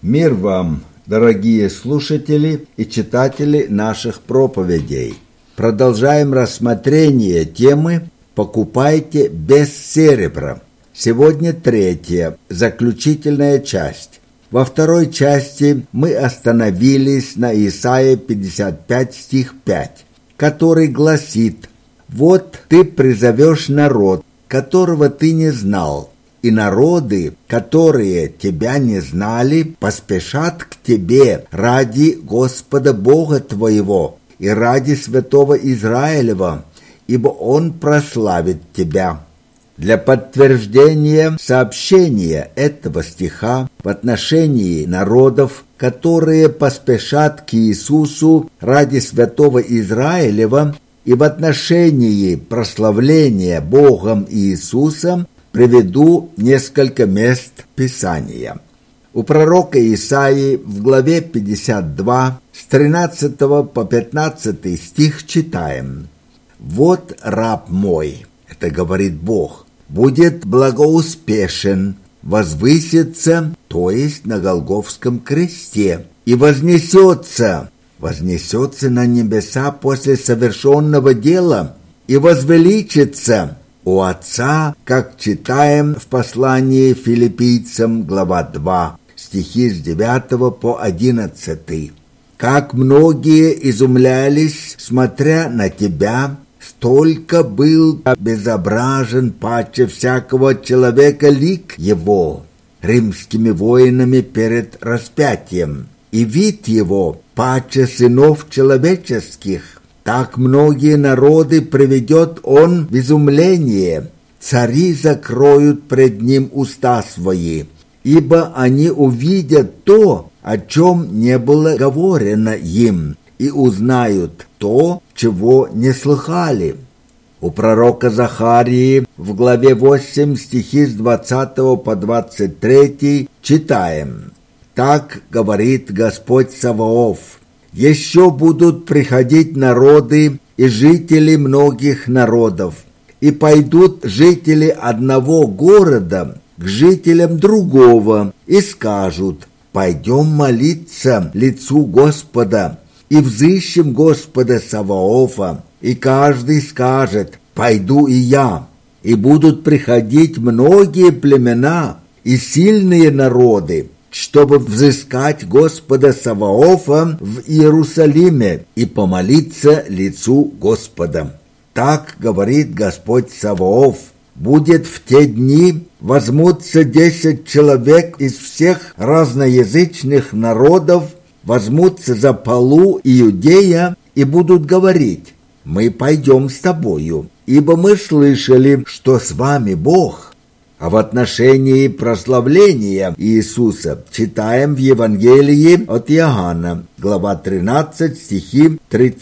Мир вам, дорогие слушатели и читатели наших проповедей. Продолжаем рассмотрение темы «Покупайте без серебра». Сегодня третья, заключительная часть. Во второй части мы остановились на Исаии 55, стих 5, который гласит: «Вот ты призовешь народ, которого ты не знал, и народы, которые тебя не знали, поспешат к тебе ради Господа Бога твоего и ради Святого Израилева, ибо Он прославит тебя». Для подтверждения сообщения этого стиха в отношении народов, которые поспешат к Иисусу ради Святого Израилева, и в отношении прославления Богом Иисуса, приведу несколько мест Писания. У пророка Исаии в главе 52 с 13 по 15 стих читаем: «Вот раб мой, это говорит Бог, будет благоуспешен, возвысится, то есть на Голгофском кресте, и вознесется на небеса после совершенного дела, и возвеличится у Отца, как читаем в послании Филиппийцам, глава 2, стихи с 9 по 11. «Как многие изумлялись, смотря на тебя, столько был обезображен паче всякого человека лик его римскими воинами перед распятием, и вид его паче сынов человеческих. Так многие народы приведет он в изумление, цари закроют пред ним уста свои, ибо они увидят то, о чем не было говорено им, и узнают то, чего не слыхали». У пророка Захарии в главе 8 стихи с 20 по 23 читаем: «Так говорит Господь Саваоф: еще будут приходить народы и жители многих народов, и пойдут жители одного города к жителям другого, и скажут: пойдем молиться лицу Господа, и взыщем Господа Саваофа, и каждый скажет: пойду и я. И будут приходить многие племена и сильные народы, чтобы взыскать Господа Саваофа в Иерусалиме и помолиться лицу Господа. Так говорит Господь Саваоф: будет в те дни, возьмутся 10 человек из всех разноязычных народов, возьмутся за полу Иудея и будут говорить: мы пойдем с тобою, ибо мы слышали, что с вами Бог». А в отношении прославления Иисуса читаем в Евангелии от Иоанна, глава 13, стихи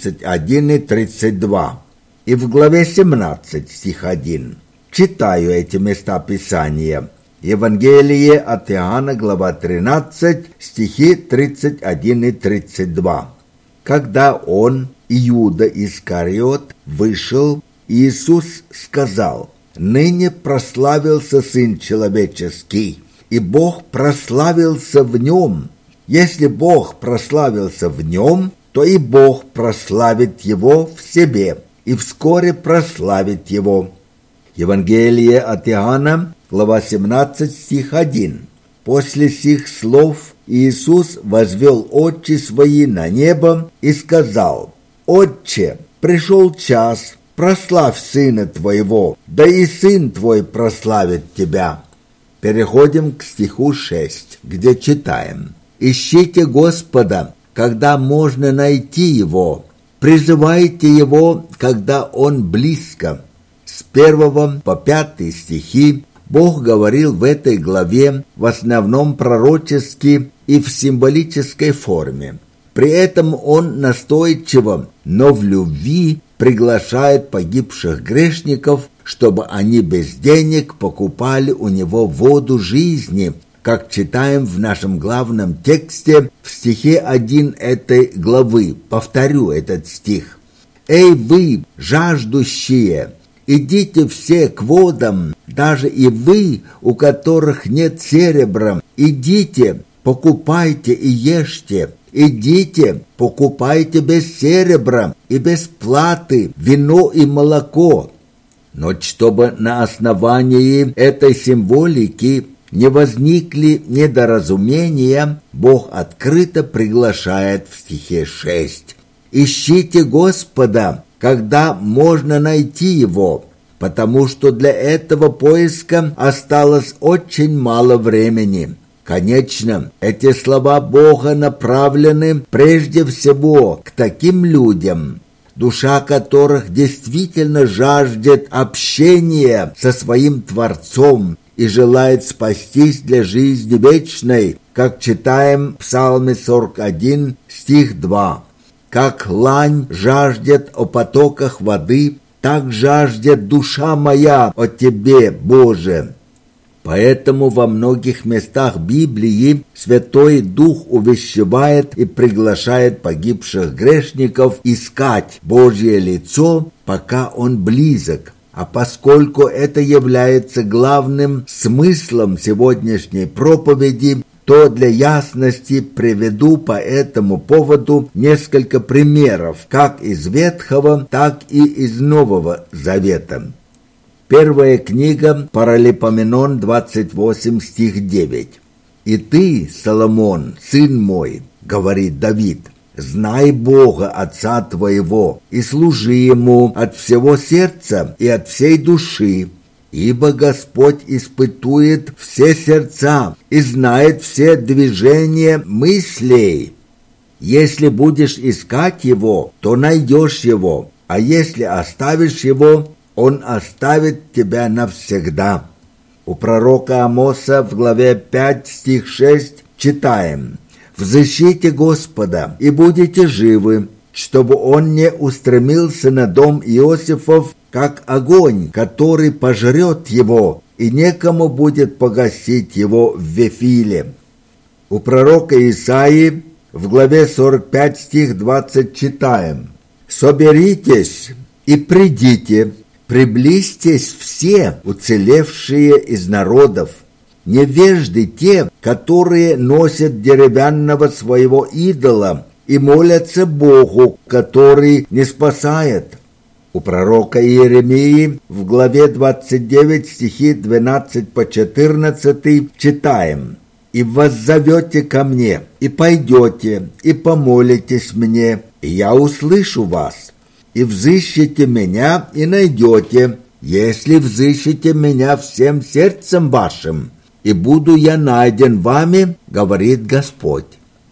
31 и 32, и в главе 17, стих 1. Читаю эти места Писания. Евангелие от Иоанна, глава 13, стихи 31 и 32. «Когда он, Иуда Искариот, вышел, Иисус сказал: ныне прославился Сын Человеческий, и Бог прославился в нем. Если Бог прославился в нем, то и Бог прославит его в себе, и вскоре прославит его». Евангелие от Иоанна, глава 17, стих 1. «После сих слов Иисус возвел очи свои на небо и сказал: Отче, пришел час, прославь Сына Твоего, да и Сын Твой прославит Тебя». Переходим к стиху 6, где читаем: «Ищите Господа, когда можно найти Его, призывайте Его, когда Он близко». С 1 по 5 стихи Бог говорил в этой главе в основном пророчески и в символической форме. При этом Он настойчиво, но в любви приглашает погибших грешников, чтобы они без денег покупали у Него воду жизни, как читаем в нашем главном тексте в стихе 1 этой главы. Повторю этот стих: «Эй вы, жаждущие, идите все к водам, даже и вы, у которых нет серебра, идите, покупайте и ешьте. Идите, покупайте без серебра и без платы вино и молоко». Но чтобы на основании этой символики не возникли недоразумения, Бог открыто приглашает в стихе 6. «Ищите Господа, когда можно найти Его, потому что для этого поиска осталось очень мало времени». Конечно, эти слова Бога направлены прежде всего к таким людям, душа которых действительно жаждет общения со своим Творцом и желает спастись для жизни вечной, как читаем в Псалме 41, стих 2. «Как лань жаждет о потоках воды, так жаждет душа моя о Тебе, Боже». Поэтому во многих местах Библии Святой Дух увещевает и приглашает погибших грешников искать Божье лицо, пока Он близок. А поскольку это является главным смыслом сегодняшней проповеди, то для ясности приведу по этому поводу несколько примеров, как из Ветхого, так и из Нового Завета. Первая книга Паралипоменон 28, стих 9. «И ты, Соломон, сын мой, — говорит Давид, — знай Бога, Отца твоего, и служи Ему от всего сердца и от всей души, ибо Господь испытует все сердца и знает все движения мыслей. Если будешь искать Его, то найдешь Его, а если оставишь Его, Он оставит тебя навсегда». У пророка Амоса в главе 5, стих 6 читаем: «Взыщите Господа, и будете живы, чтобы Он не устремился на дом Иосифов, как огонь, который пожрет его, и некому будет погасить его в Вифиле». У пророка Исаии в главе 45, стих 20 читаем: «Соберитесь и придите, приблизьтесь все уцелевшие из народов, невежды те, которые носят деревянного своего идола и молятся Богу, который не спасает». У пророка Иеремии в главе 29, стихи 12 по 14 читаем: «И воззовете ко мне, и пойдете, и помолитесь мне, и я услышу вас. И взыщете меня, и найдете, если взыщете меня всем сердцем вашим, и буду я найден вами, говорит Господь».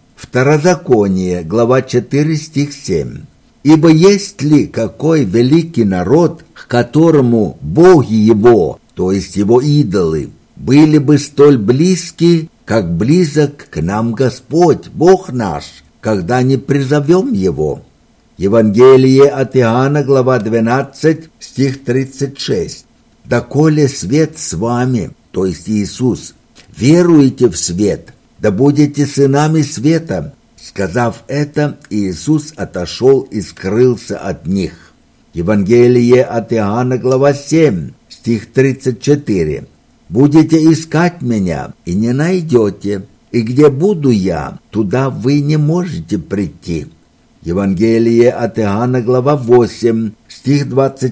Второзаконие, глава 4, стих 7. «Ибо есть ли какой великий народ, к которому боги его, то есть его идолы, были бы столь близки, как близок к нам Господь, Бог наш, когда не призовем его?» Евангелие от Иоанна, глава 12, стих 36. «Доколе свет с вами, то есть Иисус, веруете в свет, да будете сынами света». Сказав это, Иисус отошел и скрылся от них. Евангелие от Иоанна, глава 7, стих 34. «Будете искать меня, и не найдете, и где буду я, туда вы не можете прийти». Евангелие от Иоанна, глава 8, стих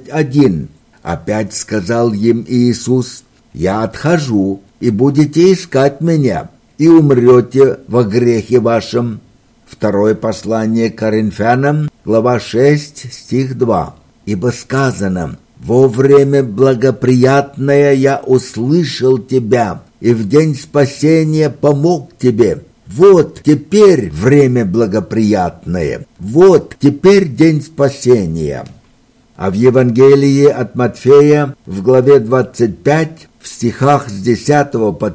21. «Опять сказал им Иисус: я отхожу, и будете искать меня, и умрете во грехе вашем». Второе послание к Коринфянам, глава 6, стих 2. «Ибо сказано: во время благоприятное я услышал тебя, и в день спасения помог тебе. Вот теперь время благоприятное, вот теперь день спасения». А в Евангелии от Матфея в главе 25, в стихах с 10 по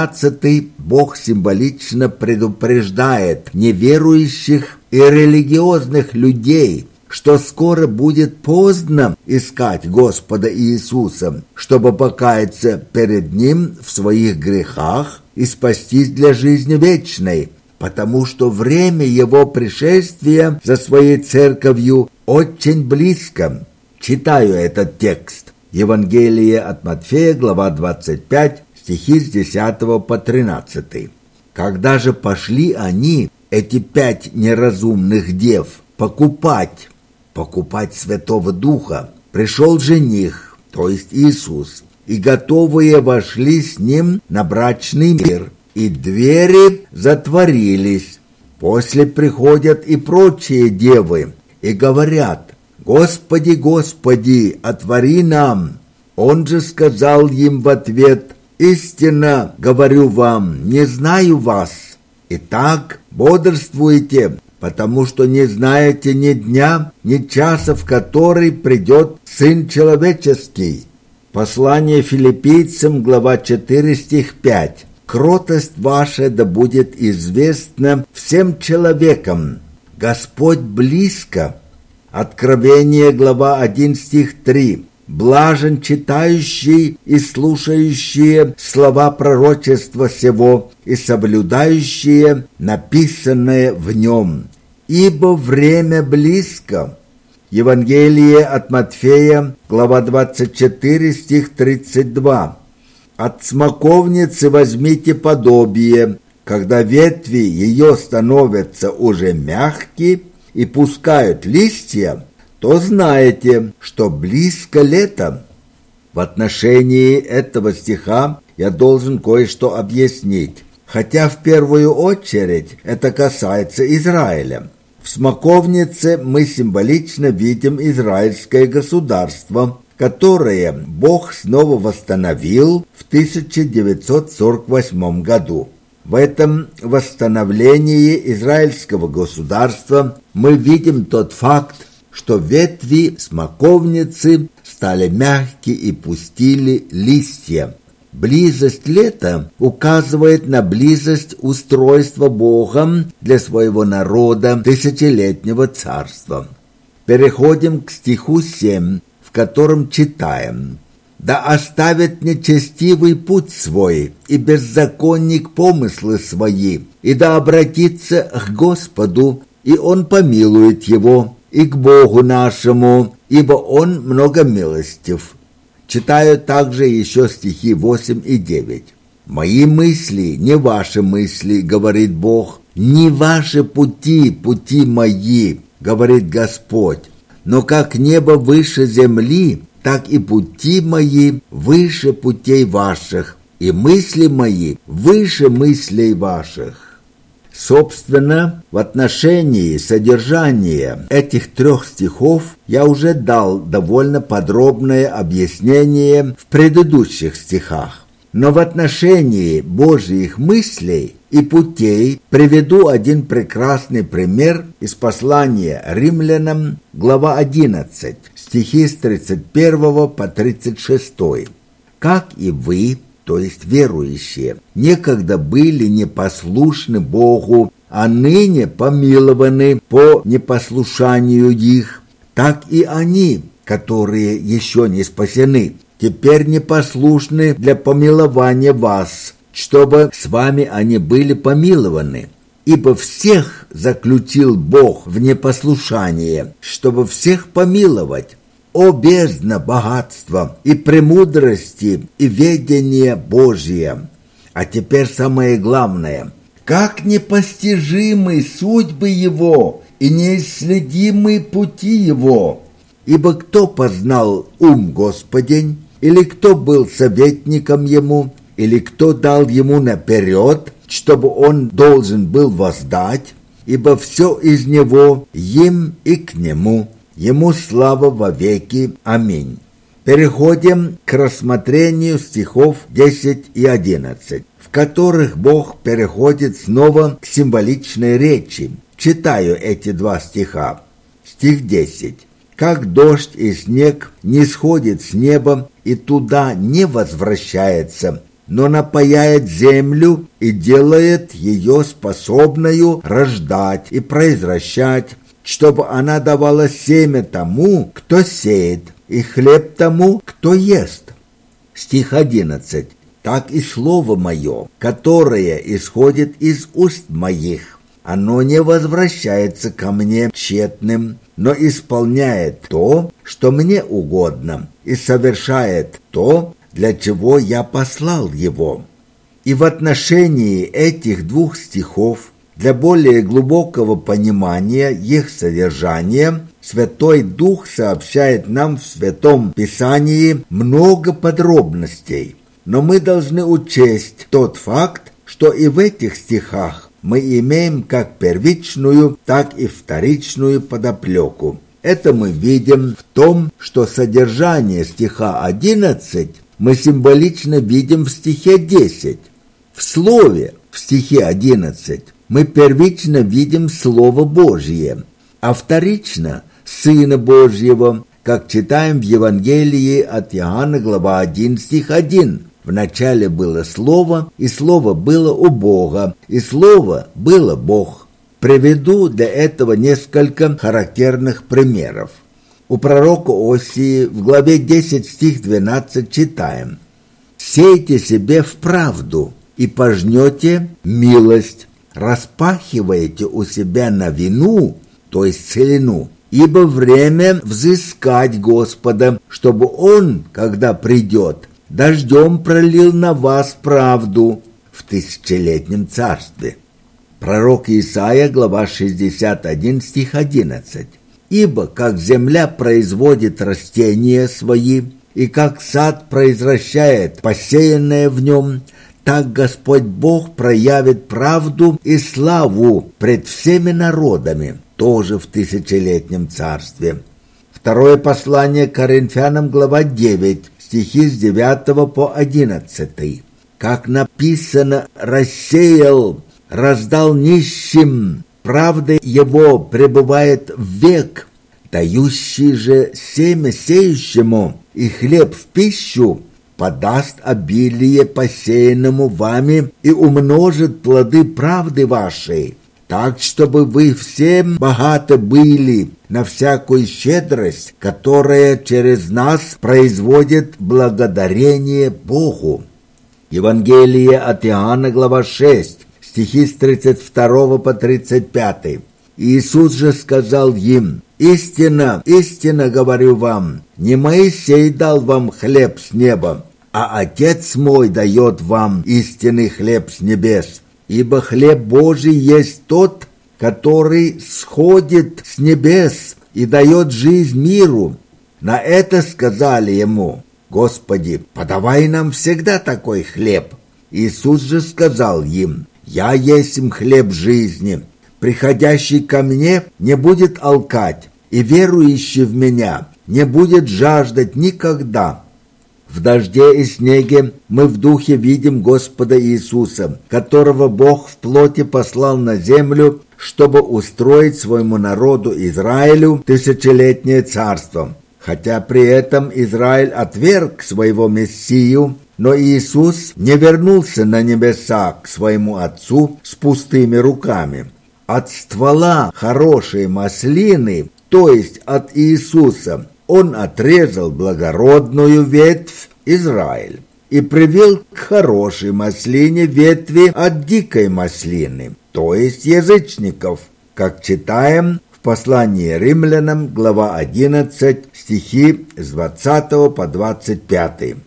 13, Бог символично предупреждает неверующих и религиозных людей, что скоро будет поздно искать Господа Иисуса, чтобы покаяться перед Ним в своих грехах и спастись для жизни вечной, потому что время Его пришествия за Своей церковью очень близко. Читаю этот текст. Евангелие от Матфея, глава 25, стихи с 10 по 13. Когда же пошли они, эти 5 неразумных дев, покупать Святого Духа, пришел жених, то есть Иисус, и готовые вошли с ним на брачный мир, и двери затворились. После приходят и прочие девы, и говорят: «Господи, Господи, отвори нам!» Он же сказал им в ответ: «Истинно говорю вам, не знаю вас. Итак, бодрствуйте, потому что не знаете ни дня, ни часа, в который придет Сын Человеческий». Послание Филиппийцам, глава 4, стих 5. «Кротость ваша да будет известна всем человекам. Господь близко». Откровение, глава 1, стих 3. «Блажен читающий и слушающие слова пророчества сего и соблюдающие написанное в нем, ибо время близко». Евангелие от Матфея, глава 24, стих 32. «От смоковницы возьмите подобие, когда ветви ее становятся уже мягкие и пускают листья, то знаете, что близко лето». В отношении этого стиха я должен кое-что объяснить, хотя в первую очередь это касается Израиля. В смоковнице мы символично видим израильское государство, которое Бог снова восстановил в 1948 году. В этом восстановлении израильского государства мы видим тот факт, что ветви смоковницы стали мягкие и пустили листья. Близость лета указывает на близость устройства Богом для своего народа тысячелетнего царства. Переходим к стиху 7, в котором читаем: «Да оставит нечестивый путь свой, и беззаконник помыслы свои, и да обратится к Господу, и Он помилует его, и к Богу нашему, ибо Он многомилостив». Читаю также еще стихи 8 и 9. «Мои мысли, не ваши мысли, говорит Бог, не ваши пути, пути мои, говорит Господь, но как небо выше земли, так и пути мои выше путей ваших, и мысли мои выше мыслей ваших». Собственно, в отношении содержания этих 3 стихов я уже дал довольно подробное объяснение в предыдущих стихах. Но в отношении Божьих мыслей и путей приведу один прекрасный пример из послания Римлянам, глава 11, стихи с 31 по 36. «Как и вы, то есть верующие, некогда были непослушны Богу, а ныне помилованы по непослушанию их, так и они, которые еще не спасены, теперь непослушны для помилования вас, чтобы с вами они были помилованы. Ибо всех заключил Бог в непослушание, чтобы всех помиловать. О бездна богатства и премудрости и ведения Божия! А теперь самое главное. Как непостижимы судьбы Его и неисследимы пути Его! Ибо кто познал ум Господень, или кто был советником Ему, или кто дал Ему наперед, чтобы Он должен был воздать? Ибо все из Него, им и к Нему. Ему слава во веки. Аминь. Переходим к рассмотрению стихов 10 и 11, в которых Бог переходит снова к символичной речи. Читаю эти 2 стиха. Стих 10. «Как дождь и снег не сходит с неба и туда не возвращается, но напояет землю и делает ее способною рождать и произвращать, чтобы она давала семя тому, кто сеет, и хлеб тому, кто ест». Стих 11. «Так и слово мое, которое исходит из уст моих, оно не возвращается ко мне тщетным, но исполняет то, что мне угодно, и совершает то, для чего я послал его». И в отношении этих двух стихов, для более глубокого понимания их содержания, Святой Дух сообщает нам в Святом Писании много подробностей. Но мы должны учесть тот факт, что и в этих стихах мы имеем как первичную, так и вторичную подоплеку. Это мы видим в том, что содержание стиха 11 мы символично видим в стихе 10. В слове, в стихе 11, мы первично видим Слово Божье, а вторично – Сына Божьего, как читаем в Евангелии от Иоанна, глава 1, стих 1. «Вначале было Слово, и Слово было у Бога, и Слово было Бог». Приведу для этого несколько характерных примеров. У пророка Осии в главе 10, стих 12 читаем: «Сейте себе в правду, и пожнете милость, распахиваете у себя новину, то есть целину, ибо время взыскать Господа, чтобы Он, когда придет, дождем пролил на вас правду в тысячелетнем царстве». Пророк Исаия, глава 61, стих 11. «Ибо как земля производит растения свои, и как сад произвращает посеянное в нем, так Господь Бог проявит правду и славу пред всеми народами, тоже в тысячелетнем царстве». Второе послание Коринфянам, глава 9, стихи с 9 по 11. «Как написано, рассеял, раздал нищим, правда его пребывает в век, дающий же семя сеющему и хлеб в пищу подаст обилие посеянному вами и умножит плоды правды вашей, так, чтобы вы всем богаты были на всякую щедрость, которая через нас производит благодарение Богу». Евангелие от Иоанна, глава 6, стихи с 32 по 35. «Иисус же сказал им: истинно, истинно говорю вам, не Моисей дал вам хлеб с неба, а Отец мой дает вам истинный хлеб с небес. Ибо хлеб Божий есть тот, который сходит с небес и дает жизнь миру». На это сказали ему: «Господи, подавай нам всегда такой хлеб». Иисус же сказал им: «Я есть хлеб жизни. Приходящий ко мне не будет алкать, и верующий в меня не будет жаждать никогда». В дожде и снеге мы в духе видим Господа Иисуса, которого Бог в плоти послал на землю, чтобы устроить своему народу Израилю тысячелетнее царство. Хотя при этом Израиль отверг своего Мессию, но Иисус не вернулся на небеса к своему Отцу с пустыми руками. От ствола хорошей маслины, то есть от Иисуса, Он отрезал благородную ветвь Израиль и привел к хорошей маслине ветви от дикой маслины, то есть язычников, как читаем в послании римлянам, глава 11, стихи с 20 по 25.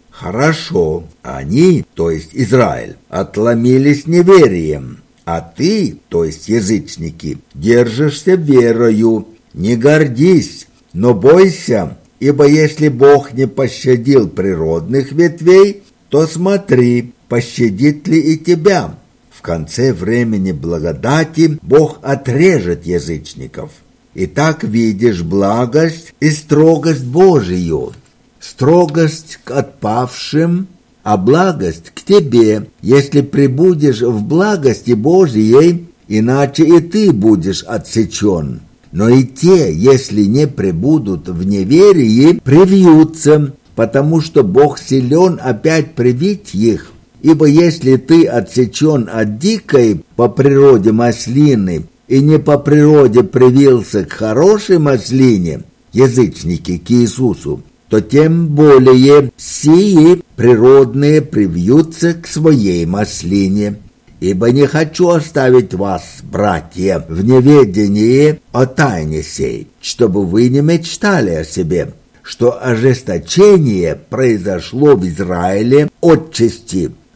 «Хорошо, они, то есть Израиль, отломились неверием, а ты, то есть язычники, держишься верою. Не гордись, но бойся, ибо если Бог не пощадил природных ветвей, то смотри, пощадит ли и тебя. В конце времени благодати Бог отрежет язычников. Итак, видишь благость и строгость Божию, строгость к отпавшим, а благость к тебе, если пребудешь в благости Божией, иначе и ты будешь отсечен. Но и те, если не пребудут в неверии, привьются, потому что Бог силен опять привить их. Ибо если ты отсечен от дикой по природе маслины и не по природе привился к хорошей маслине, язычники, к Иисусу, то тем более сии природные привьются к своей маслине. Ибо не хочу оставить вас, братья, в неведении о тайне сей, чтобы вы не мечтали о себе, что ожесточение произошло в Израиле отчасти,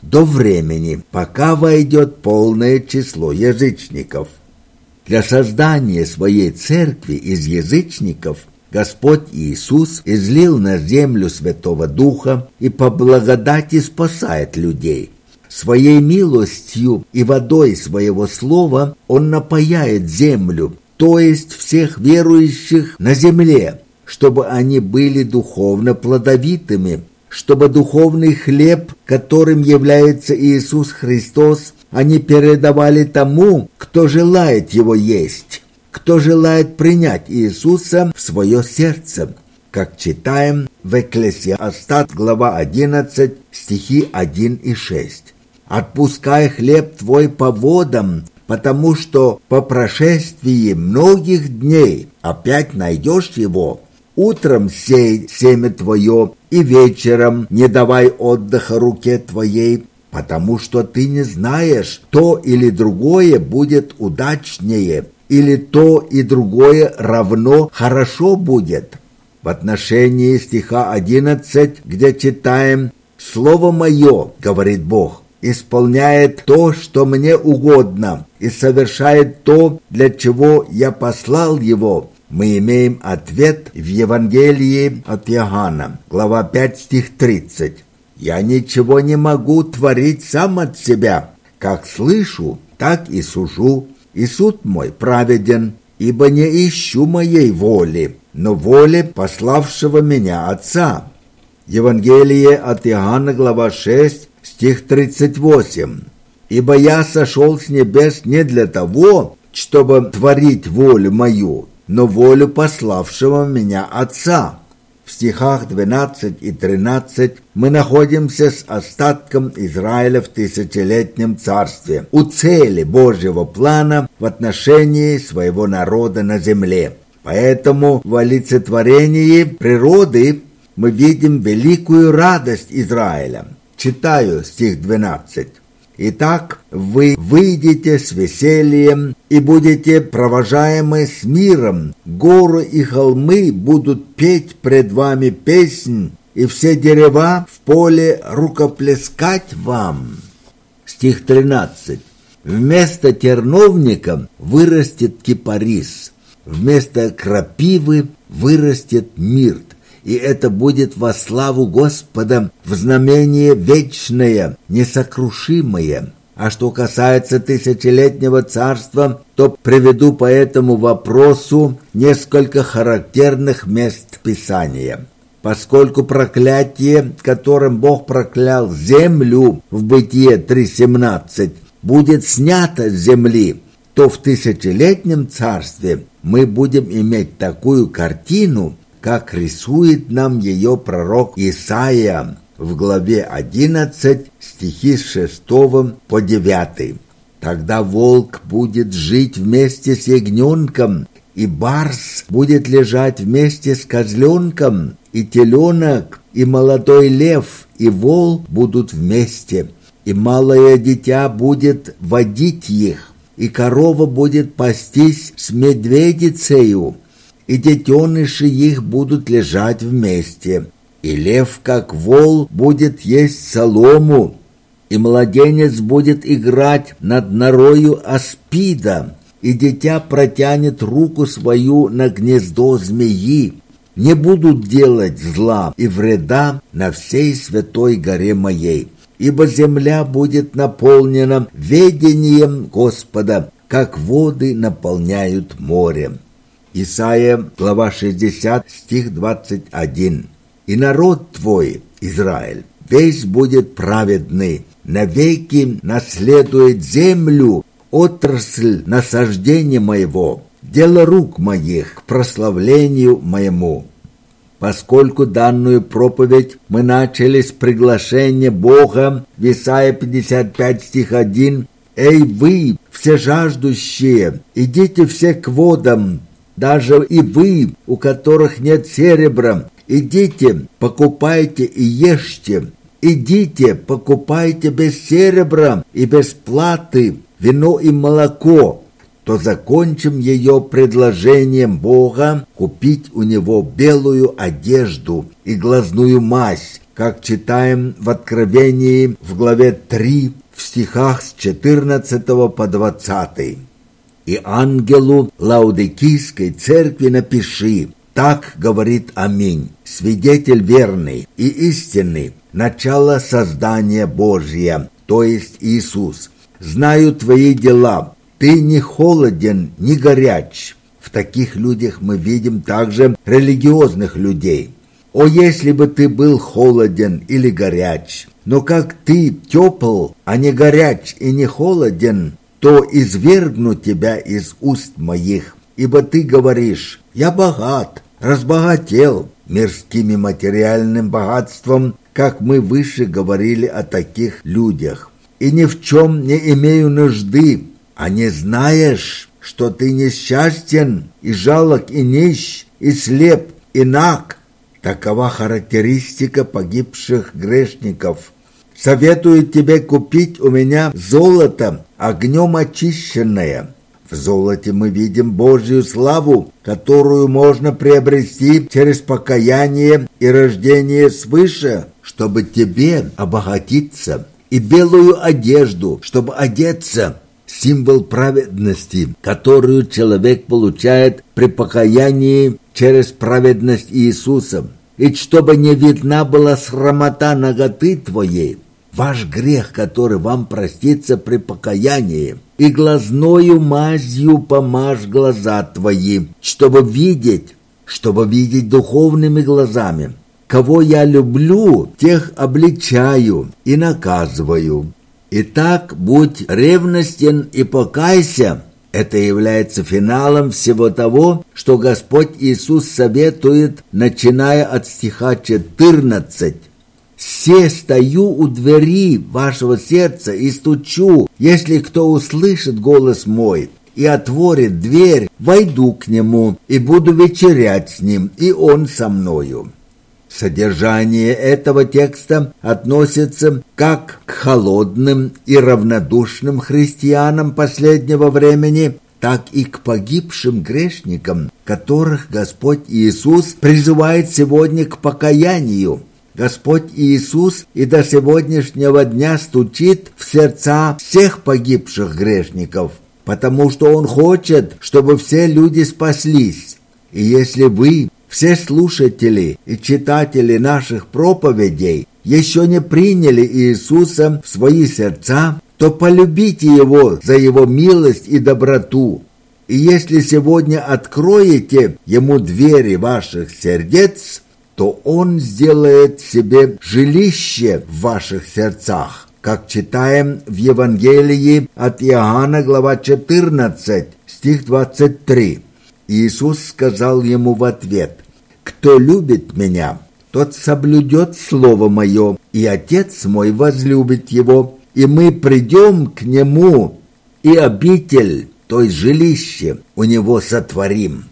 до времени, пока войдет полное число язычников. Для создания своей церкви из язычников Господь Иисус излил на землю Святого Духа и по благодати спасает людей. Своей милостью и водой своего слова Он напояет землю, то есть всех верующих на земле, чтобы они были духовно плодовитыми, чтобы духовный хлеб, которым является Иисус Христос, они передавали тому, кто желает его есть, кто желает принять Иисуса в свое сердце, как читаем в Экклесиастат, глава 11, стихи 1 и 6. «Отпускай хлеб твой по водам, потому что по прошествии многих дней опять найдешь его. Утром сей семя твое, и вечером не давай отдыха руке твоей, потому что ты не знаешь, то или другое будет удачнее, или то и другое равно хорошо будет». В отношении стиха 11, где читаем «Слово мое, — говорит Бог, — исполняет то, что мне угодно, и совершает то, для чего я послал его», мы имеем ответ в Евангелии от Иоанна, глава 5, стих 30. «Я ничего не могу творить сам от себя. Как слышу, так и сужу, и суд мой праведен, ибо не ищу моей воли, но воли пославшего меня Отца». Евангелие от Иоанна, глава 6, стих 38. «Ибо я сошел с небес не для того, чтобы творить волю мою, но волю пославшего меня Отца». В стихах 12 и 13 мы находимся с остатком Израиля в тысячелетнем царстве, у цели Божьего плана в отношении своего народа на земле. Поэтому в олицетворении природы мы видим великую радость Израиля. Читаю стих 12. «Итак, вы выйдете с весельем и будете провожаемы с миром. Горы и холмы будут петь пред вами песнь, и все дерева в поле рукоплескать вам». Стих 13. «Вместо терновника вырастет кипарис, вместо крапивы вырастет мирт, и это будет во славу Господа, в знамение вечное, несокрушимое». А что касается тысячелетнего царства, то приведу по этому вопросу несколько характерных мест Писания. Поскольку проклятие, которым Бог проклял землю в Бытие 3:17, будет снято с земли, то в тысячелетнем царстве мы будем иметь такую картину, как рисует нам ее пророк Исаия в главе 11, стихи с 6 по 9. «Тогда волк будет жить вместе с ягненком, и барс будет лежать вместе с козленком, и теленок, и молодой лев, и вол будут вместе, и малое дитя будет водить их, и корова будет пастись с медведицею, и детеныши их будут лежать вместе, и лев, как вол, будет есть солому, и младенец будет играть над норою аспида, и дитя протянет руку свою на гнездо змеи. Не будут делать зла и вреда на всей святой горе моей, ибо земля будет наполнена ведением Господа, как воды наполняют море». Исайя, глава 60, стих 21. «И народ твой, Израиль, весь будет праведный, навеки наследует землю, отрасль насаждения моего, дело рук моих к прославлению моему». Поскольку данную проповедь мы начали с приглашения Бога в Исайя 55, стих 1, «Эй вы, все жаждущие, идите все к водам, даже и вы, у которых нет серебра, идите, покупайте и ешьте, идите, покупайте без серебра и без платы вино и молоко», то закончим ее предложением Бога купить у него белую одежду и глазную мазь, как читаем в Откровении в главе 3, в стихах с 14 по 20. «И ангелу Лаодикийской церкви напиши: так говорит Аминь, свидетель верный и истинный, начало создания Божия, то есть Иисус. Знаю твои дела, ты не холоден, не горяч». В таких людях мы видим также религиозных людей. «О, если бы ты был холоден или горяч, но как ты тепл, а не горяч и не холоден, то извергну тебя из уст моих, ибо ты говоришь: я богат, разбогател мирским и материальным богатством, как мы выше говорили о таких людях, и ни в чем не имею нужды, а не знаешь, что ты несчастен, и жалок, и нищ, и слеп, и наг». Такова характеристика погибших грешников. «Советую тебе купить у меня золото, огнем очищенное». В золоте мы видим Божью славу, которую можно приобрести через покаяние и рождение свыше, чтобы тебе обогатиться, и белую одежду, чтобы одеться. Символ праведности, которую человек получает при покаянии через праведность Иисуса. И чтобы не видна была срамота наготы твоей, ваш грех, который вам простится при покаянии, и глазною мазью помажь глаза твои, чтобы видеть духовными глазами. Кого я люблю, тех обличаю и наказываю. Итак, будь ревностен и покайся. Это является финалом всего того, что Господь Иисус советует, начиная от стиха 14. «Се стою у двери вашего сердца и стучу. Если кто услышит голос мой и отворит дверь, войду к нему и буду вечерять с ним, и он со мною». Содержание этого текста относится как к холодным и равнодушным христианам последнего времени, так и к погибшим грешникам, которых Господь Иисус призывает сегодня к покаянию. Господь Иисус и до сегодняшнего дня стучит в сердца всех погибших грешников, потому что Он хочет, чтобы все люди спаслись. И если вы, все слушатели и читатели наших проповедей, еще не приняли Иисуса в свои сердца, то полюбите Его за Его милость и доброту. И если сегодня откроете Ему двери ваших сердец, то Он сделает себе жилище в ваших сердцах, как читаем в Евангелии от Иоанна, глава 14, стих 23. Иисус сказал ему в ответ: «Кто любит меня, тот соблюдет слово мое, и Отец мой возлюбит его, и мы придем к нему, и обитель, то есть жилище, у него сотворим.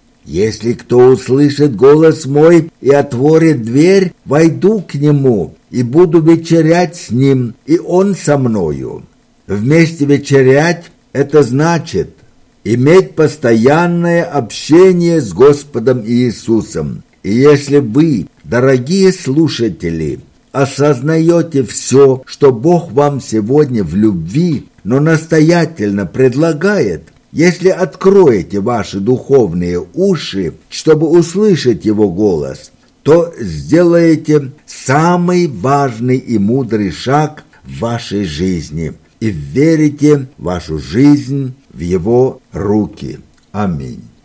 Если кто услышит голос мой и отворит дверь, войду к нему, и буду вечерять с ним, и он со мною». Вместе вечерять – это значит иметь постоянное общение с Господом Иисусом. И если вы, дорогие слушатели, осознаете все, что Бог вам сегодня в любви, но настоятельно предлагает, если откроете ваши духовные уши, чтобы услышать Его голос, то сделаете самый важный и мудрый шаг в вашей жизни и верите вашу жизнь в Его руки. Аминь.